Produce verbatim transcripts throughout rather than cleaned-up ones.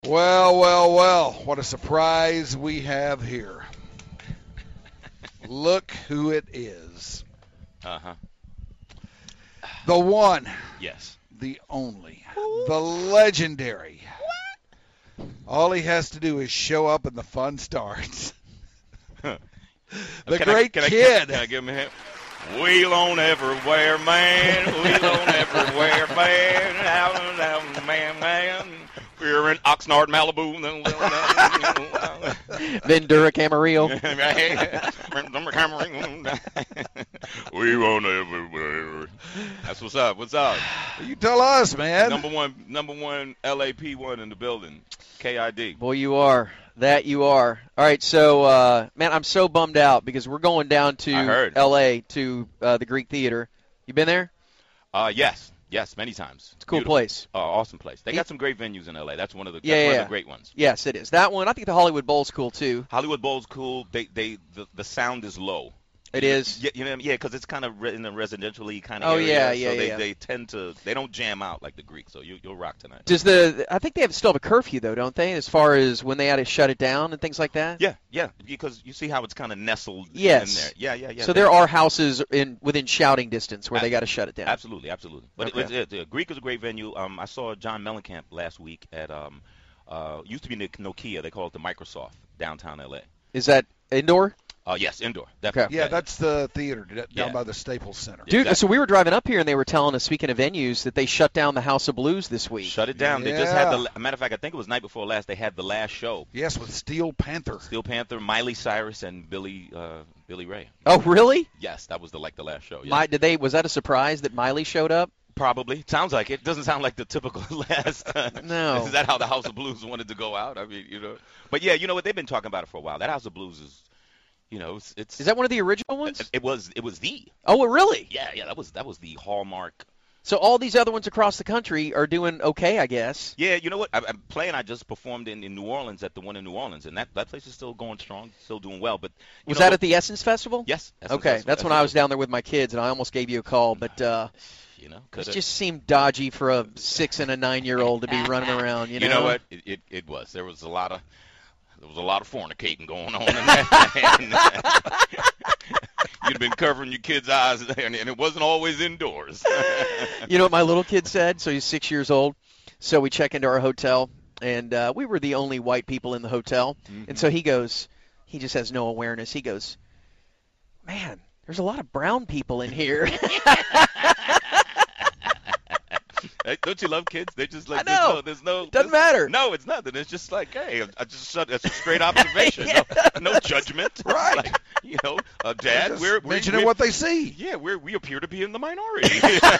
Well, well, well, what a surprise we have here. Look who it is. Uh-huh. The one. Yes. The only. The legendary. What? All he has to do is show up and the fun starts. the can great I, can kid. I, can, can I give him a hint? Wheel on everywhere, man. Wheel on everywhere, man. Out, out, man, man. We're in Oxnard, Malibu. Ventura, Camarillo. We won't everywhere. That's what's up. What's up? You tell us, man. Number one, number one L A P one in the building. K I D. Boy, you are. That you are. All right, so, uh, man, I'm so bummed out because we're going down to L A to uh, the Greek Theater. You been there? Uh, yes. Yes, many times. It's a cool Beautiful. place. Uh, awesome place. They got some great venues in L A. That's one of the, yeah, that's yeah, one yeah. of the great ones. Yes, it is. That one. I think the Hollywood Bowl's cool, too. Hollywood Bowl's cool. They, they, the, the sound is low. It is. Yeah, you know, yeah, because it's kind of in the residentially kind of oh, area. yeah, yeah, so they, yeah. they tend to, they don't jam out like the Greek. So you, you'll rock tonight. Does the? I think they have still have a curfew though, don't they? As far as when they had to shut it down and things like that. Yeah, yeah, because you see how it's kind of nestled yes. in there. Yeah, yeah, yeah. So there are houses in within shouting distance where they got to shut it down. Absolutely, absolutely. But okay. it, it, it, Greek is a great venue. Um, I saw John Mellencamp last week at um, uh, used to be Nokia. They call it the Microsoft downtown L A. Is that indoor? Uh, yes, indoor. Definitely. Yeah, yeah, that's the theater down yeah. by the Staples Center. Dude, exactly. So we were driving up here, and they were telling us, speaking of venues, that they shut down the House of Blues this week. Shut it down. Yeah. They just had the, a matter of fact, I think it was night before last, they had the last show. Yes, with Steel Panther. Steel Panther, Miley Cyrus, and Billy uh, Billy Ray. Oh, really? Yes, that was the like the last show. Yeah. My, did they? Was that a surprise that Miley showed up? Probably. Sounds like it. Doesn't sound like the typical last. No. Is that how the House of Blues wanted to go out? I mean, you know. But, yeah, you know what? They've been talking about it for a while. That House of Blues is, you know, it's. it's is that one of the original ones? It, it was It was the. Oh, really? Yeah, yeah, that was that was the hallmark. So all these other ones across the country are doing okay, I guess. Yeah, you know what? I, I'm playing. I just performed in, in New Orleans at the one in New Orleans, and that, that place is still going strong, still doing well. But Was know, that at the Essence Festival? Yes. Essence okay, Festival, that's when Essence I was down there with my kids, and I almost gave you a call, but uh, you know, it just seemed dodgy for a six and a nine-year-old to be running around. You know, you know what? It, it it was. There was a lot of there was a lot of fornicating going on in that. You'd been covering your kids' eyes, and it wasn't always indoors. You know what my little kid said? So he's six years old. So we check into our hotel, and uh, we were the only white people in the hotel. Mm-hmm. And so he goes, he just has no awareness. He goes, man, there's a lot of brown people in here. Hey, don't you love kids? They just like I know. There's no, there's no doesn't matter. No, it's nothing. It's just like, hey, I just it's a straight observation. Yeah. no, no judgment. Right. Like, you know, uh, Dad, just we're mentioning we're, what they see. Yeah, we we appear to be in the minority.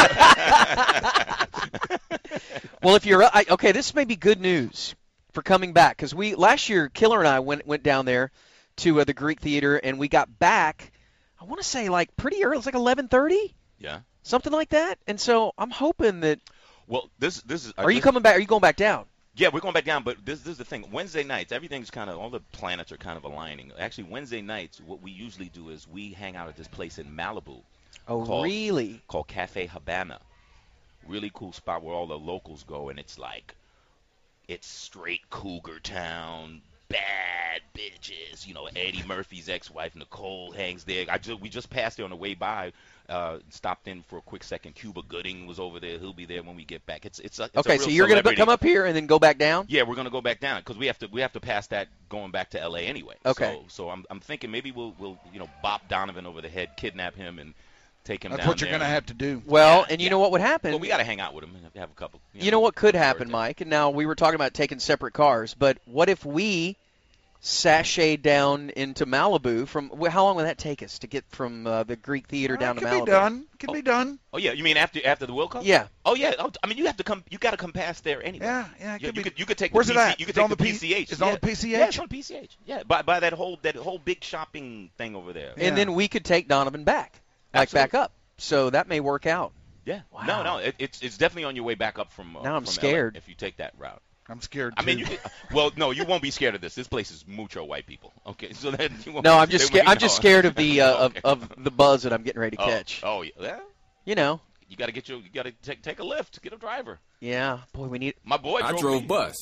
Well, if you're I, okay, this may be good news for coming back because we last year Killer and I went went down there to uh, the Greek Theater and we got back. I want to say like pretty early. It was like eleven thirty. Yeah. Something like that. And so I'm hoping that. Well, this this is. Are you coming back? Are you going back down? Yeah, we're going back down, but this, this is the thing. Wednesday nights, everything's kind of, all the planets are kind of aligning. Actually, Wednesday nights, what we usually do is we hang out at this place in Malibu. Oh, called, really? Called Cafe Habana. Really cool spot where all the locals go, and it's like, it's straight cougar town, bad bitches. You know, Eddie Murphy's ex-wife, Nicole, hangs there. I just, we just passed there on the way by. Uh, stopped in for a quick second. Cuba Gooding was over there. He'll be there when we get back. It's it's, a, it's okay. A real So you're going to come up here and then go back down? Yeah, we're going to go back down because we have to we have to pass that going back to L A anyway. Okay. So, so I'm I'm thinking maybe we'll we'll you know bop Donovan over the head, kidnap him, and take him That's down. what you're going to have to do. Well, Yeah, and you yeah. know what would happen? Well, we got to hang out with him and have a couple. You know, You know what could happen, birthday. Mike? And now we were talking about taking separate cars, but what if we sashay down into Malibu? From how long would that take us to get from uh, the Greek Theater Well, down to can Malibu? be done. Can Oh. be done. Oh yeah, you mean after after the World Cup? Yeah. Oh yeah. Oh, I mean, you have to come. You got to come past there anyway. Yeah, yeah. It You, could you be. could you could take. Where's the it P C, at? You could It's on take the the P- P C H. it's yeah. on the P C H? Yeah, it's on P C H. Yeah, by by that whole that whole big shopping thing over there. Yeah. And then we could take Donovan back, like Absolutely. back up. So that may work out. Yeah. Wow. No, no, it, it's it's definitely on your way back up from. Uh, Now I'm from scared. L A if you take that route. I'm scared I too. mean, you could, well, no, you won't be scared of this. This place is mucho white people. Okay, so that you won't. No, I'm just they scared. won't- I'm just no. scared of the uh, Okay. of of the buzz that I'm getting ready to oh, catch. Oh, yeah. yeah. You know. You got to get your. You got to take take a lift. Get a driver. Yeah. Boy, we need. My boy I drove, drove me. bus.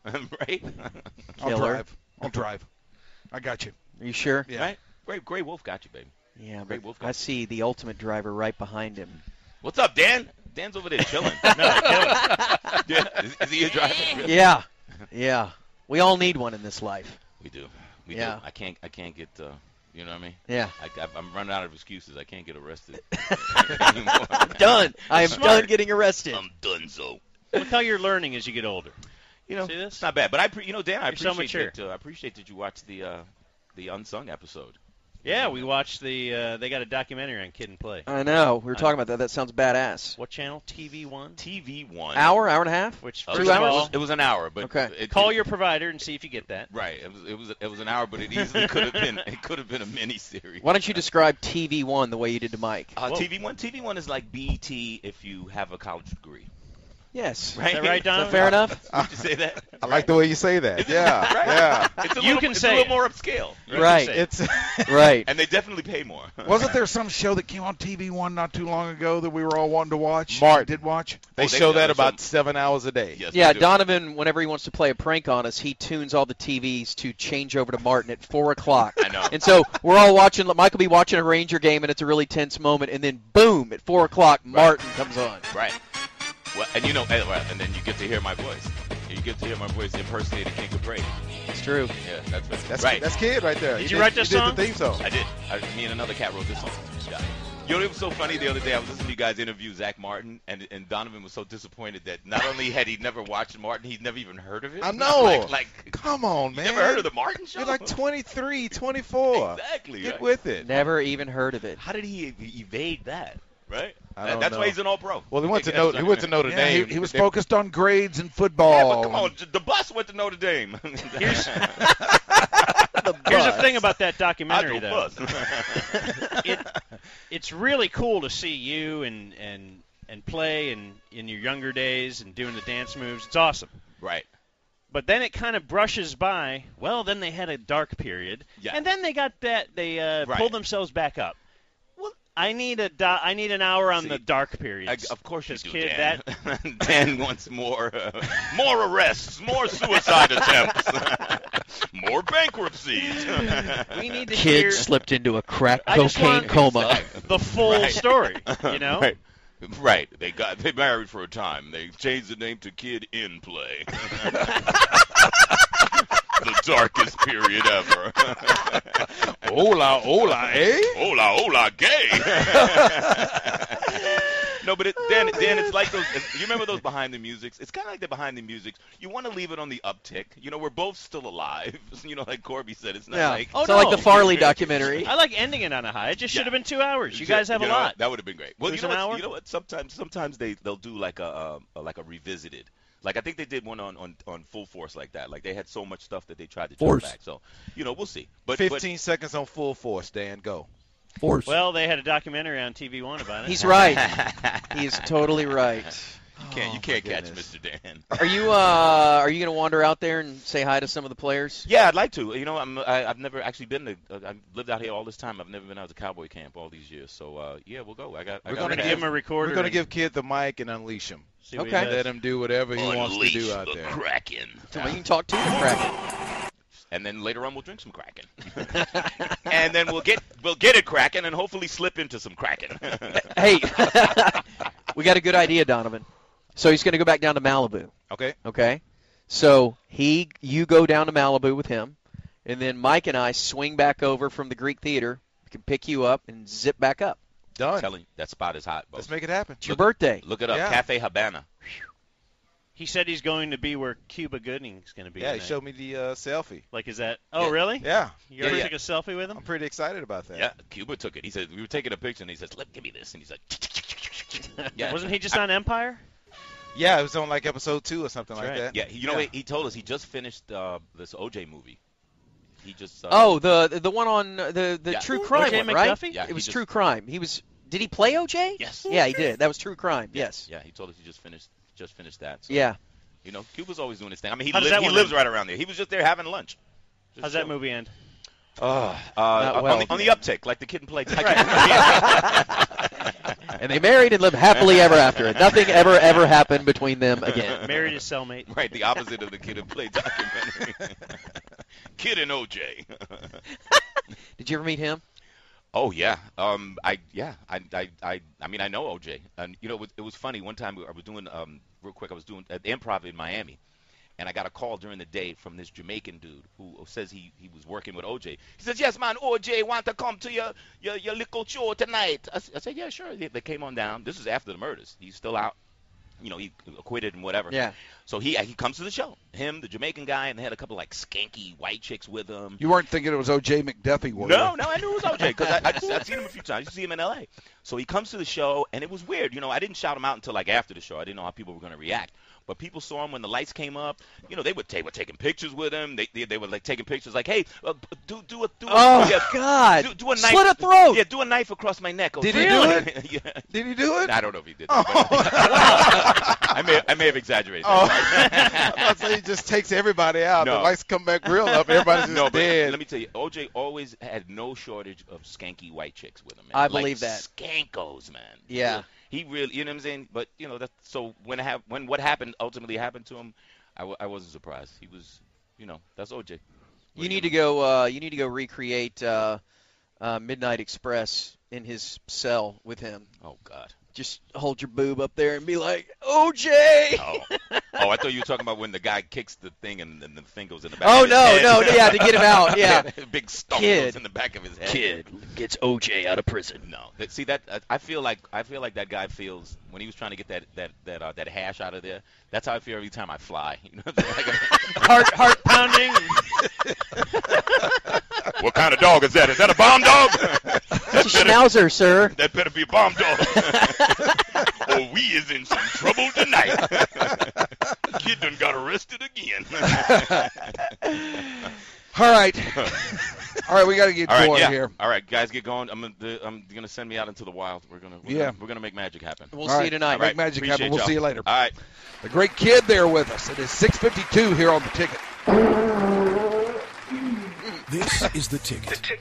right? I'll Killer. drive. I'll drive. I got you. Are you sure? Yeah. Right? Gray, Gray Wolf got you, baby. Yeah, Great but Wolf I see the ultimate driver right behind him. What's up, Dan? Dan's over there chilling. No, killing. Yeah, is, is he a driver? Really? Yeah, yeah. We all need one in this life. We do. We Yeah. do. I can't. I can't get. Uh, you know what I mean? Yeah. I, I'm running out of excuses. I can't get arrested I'm anymore. done. I am Smart. done getting arrested. I'm done. So. Look how you're learning as you get older. You know, See this? it's not bad. But I, pre- you know, Dan, I You're so appreciate mature. that. Uh, I appreciate that you watched the uh, the unsung episode. Yeah, we watched the. Uh, they got a documentary on Kid and Play. I know. We were talking about that. That sounds badass. What channel? T V one. T V one. Hour, hour and a half? Which Uh, first Two of hours? all, It was an hour, but Okay. It, call it- your provider and see if you get that. right. It was it was it was an hour, but it easily could have been it could have been a mini series. Why don't you describe T V one the way you did to Mike? Uh, Whoa. T V one T V one is like B E T if you have a college degree. Yes. Right? Is that right, Is Don? that fair enough? Did you say that? I like the way you say that. Isn't Yeah, it? Right? yeah. It's a You little, can it's say a little it. more upscale. You Right. can say it. It's Right. And they definitely pay more. Wasn't there some show that came on T V one not too long ago that we were all wanting to watch? Martin. Did watch? they Oh, they- show yeah, that they about show- seven hours a day. Yes, Yeah, they do. Donovan, whenever he wants to play a prank on us, he tunes all the T Vs to change over to Martin at four o'clock. I know. And so we're all watching, Mike will be watching a Ranger game, and it's a really tense moment, and then boom, at four o'clock, Martin comes on. Right. Well, and you know, and, well, and then you get to hear my voice. You get to hear my voice impersonating King of Brady. It's true. Yeah, that's right. That's right. that's Kid right there. Did He you write this he song? Did the theme song. I did. I, me and another cat wrote this song. Yeah. You know, it was so funny the other day. I was listening to you guys interview Zach Martin, and and Donovan was so disappointed that not only had he never watched Martin, he'd never even heard of it. I know. Like, like Come on, you man. never heard of the Martin Show? You're like twenty-three, twenty-four. Exactly. Get right. with it. Never even heard of it. How did he ev- evade that? Right. I That- don't that's know. why he's an All-Pro. Well, he went to Yeah, Notre. that's He went to right. Notre Yeah, he, Dame. he was They- focused on grades and Yeah, football. but come on, the bus went to Notre Dame. Here's- The Here's the bus. thing about that I documentary, do though. bus. it, it's really cool to see you and and and play and in your younger days and doing the dance moves. It's awesome. Right. But then it kind of brushes by. Well, then they had a dark period, Yeah. and then they got that they uh, Right. pulled themselves back up. Well, I need a do- I need an hour on See, the dark period. I, of course you 'Cause do, kid, Dan. that Dan wants more, uh, more arrests, more suicide attempts, more bankruptcies. we need to Kid hear slipped into a crack I just cocaine want- coma. the full Right. story. You know. Right. Right. They got they married for a time. They changed the name to Kid in Play. The darkest period ever. Hola, hola, eh? Hola, hola, gay. No, but it, Dan, Dan, it's like those. You remember those behind the musics? It's kind of like the behind the musics. You want to leave it on the uptick. You know, we're both still alive. You know, like Corby said, it's not Yeah. like. Oh, so like no. the Farley documentary. I like ending it on a high. It just Yeah. should have been two hours. You guys have You a know lot. what? That would have been great. Well, you There's know, an what, hour? you know what? Sometimes, sometimes they they'll do like a, a like a revisited. Like I think they did one on, on, on Full Force like that. Like they had so much stuff that they tried to Force. turn back. So, you know, we'll see. But Fifteen seconds on Full Force. Dan, go. Force. Well, they had a documentary on T V one about it. He's right. He is totally right. But you can't you Oh, can't my catch goodness. Mister Dan. Are you uh are you gonna wander out there and say hi to some of the players? Yeah, I'd like to. You know, I'm I, I've never actually been to. Uh, I've lived out here all this time. I've never been out to cowboy camp all these years. So uh, yeah, we'll go. I got. I We're got gonna We're a give him a recorder. We're gonna and give Kid the mic and unleash him. see what he Okay. does. Let him do whatever he wants to Unleash do out the there. Kraken. So we can talk to the Kraken. And then later on we'll drink some Kraken. And then we'll get we'll get it Kraken and hopefully slip into some Kraken. Hey, we got a good idea, Donovan. So he's going to go back down to Malibu. Okay. Okay. So he, you go down to Malibu with him, and then Mike and I swing back over from the Greek Theater. We can pick you up and zip back up. Done. I'm telling you, that spot is hot. Bo. Let's make it happen. It's your birthday. Look it up. Yeah. Cafe Habana. He said he's going to be where Cuba Gooding's going to be. Yeah, he tonight. showed me the uh, selfie. Like, is that? Oh, Yeah. really? Yeah. You ever Yeah, took a selfie with him? I'm pretty excited about that. Yeah, Cuba took it. He said we were taking a picture and he says, "Let give me this." And he's like, yeah. Wasn't he just on Empire? Yeah, it was on like episode two or something That's like right. that. Yeah, he- you know Yeah. what? He told us he just finished uh, this O J movie. He just. Uh, Oh, the the one on uh, the the Yeah. True Crime O J one, right? McDuffie? Yeah, it he was just- True Crime. He was. Did he play O J? Yes. Yeah, he did. That was True Crime. Yeah, Yes. Yeah, he told us he just finished just finished that. So, Yeah. You know, Cuba's always doing his thing. I mean, he How does li- that he one lives end? right around there. He was just there having lunch. Just How's that chilling. movie end? Uh, uh, Not well. on, the, on the uptick, like the kid and play. And they married and lived happily ever after. And nothing ever, ever happened between them again. Married his cellmate. Right, the opposite of the Kid and Play documentary. Kid and O J. Did you ever meet him? Oh yeah, um, I yeah, I, I, I, I mean I know O J, and you know it was, it was funny. One time I was doing um, real quick, I was doing at the Improv in Miami, and I got a call during the day from this Jamaican dude who says he, he was working with O J. He says, yes, man, O J want to come to your your, your little show tonight. I, I said, yeah, sure. They, they came on down. This is after the murders. He's still out. You know, he acquitted and whatever. Yeah. So he he comes to the show. Him, the Jamaican guy, and they had a couple like skanky white chicks with him. You weren't thinking it was O J McDuffie, were No, you? no, I knew it was O J because I, I just, I've seen him a few times. I used to see him in L A. So he comes to the show, and it was weird. You know, I didn't shout him out until like after the show. I didn't know how people were going to react. But people saw him when the lights came up. You know, they would they were taking pictures with him. They they, they were like taking pictures like, hey, uh, do do a do a Oh, yeah, God. do, do a knife. Slit a throat. Yeah, do a knife across my neck. Did he he do it? yeah. Did he do it? I don't know if he did. That, but I may I may have exaggerated. Oh, that. I thought he just takes everybody out. No. The lights come back real up. Everybody's just No, but dead. let me tell you, O J always had no shortage of skanky white chicks with him. Man. I Like, believe that. Skankos, man. Yeah. He really, you know what I'm saying? But you know, that so when it hap- when what happened ultimately happened to him, I, w- I wasn't surprised. He was, you know, that's O J. What You are need to gonna- go. Uh, you need to go recreate uh, uh, Midnight Express in his cell with him. Oh God. Just hold your boob up there and be like, O J. Oh. oh, I thought you were talking about when the guy kicks the thing and, and the thing goes in the back. Oh of his no, head. no, yeah, to get him out, yeah. Big stump Kid. goes in the back of his head. Kid gets O J out of prison. No, that, see that uh, I feel like I feel like that guy feels when he was trying to get that that that uh, that hash out of there. That's how I feel every time I fly. You know, what I'm saying? Like, Heart heart pounding. what kind of dog is that? Is that a bomb dog? It's a schnauzer, sir. That better be a bomb dog. Or we is in some trouble tonight. Kid done got arrested again. All right. All right, we got to get All right, going yeah. here. All right, guys, get going. I'm gonna, I'm gonna send me out into the wild. We're gonna, we're Yeah. gonna, we're gonna make magic happen. We'll All see right. you tonight. All right, Make magic appreciate happen. We'll y'all. see you later. All right. The great Kid there with us. It is six fifty-two here on The Ticket. This is The Ticket.